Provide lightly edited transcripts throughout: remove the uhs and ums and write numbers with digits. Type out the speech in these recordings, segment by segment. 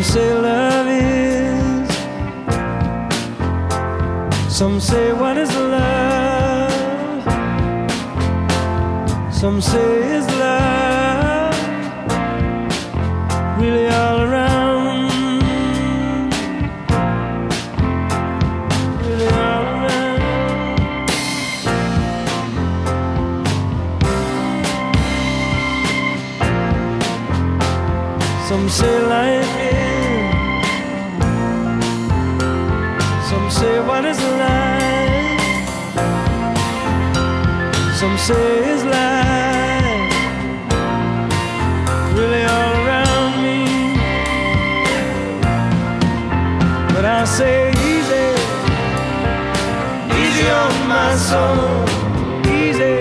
say love is. Some say what is love? Some say is love really all around? Really all around. Some say life is. Some say what is life? Some say is life really all around me? But I say easy, easy on my soul, easy,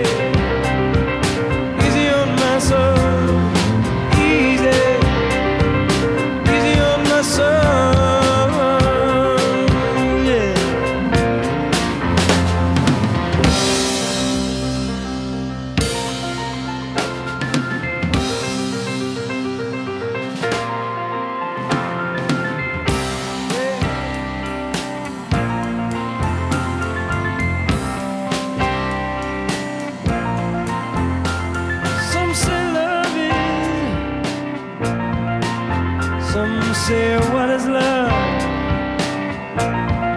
easy on my soul, easy, easy on my soul, yeah. Some say love is. Some say what is love?